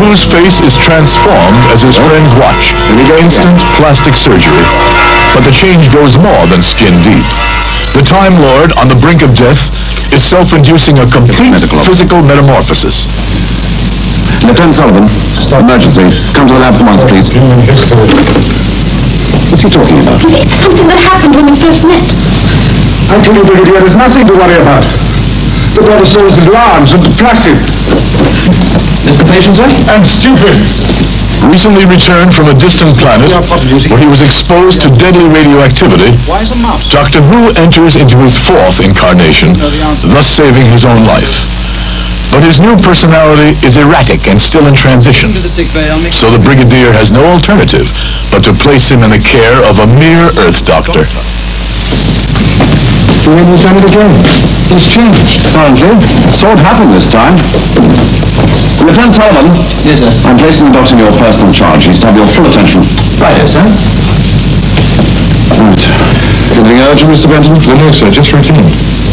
Who's face is transformed as his friends watch. Instant plastic surgery. But the change goes more than skin deep. The Time Lord, on the brink of death, is self-inducing a complete physical metamorphosis. Lieutenant Sullivan, emergency. Come to the lab at once, please. What's he talking about? It's something that happened when we first met. I tell you, Brigadier, there's nothing to worry about. The brother souls is large and placid. Is the patient, sir? And stupid. Recently returned from a distant planet where he was exposed to deadly radioactivity, Doctor Who enters into his fourth incarnation, thus saving his own life. But his new personality is erratic and still in transition, so the Brigadier has no alternative but to place him in the care of a mere Earth doctor. The way he's done it again. He's changed. Apparently. Saw it happen this time. Lieutenant Sullivan. Yes, sir. I'm placing the doctor in your personal charge. He's to have your full attention. Right, yes, sir. Right. Anything urgent, Mr. Benton? No, sir, just routine.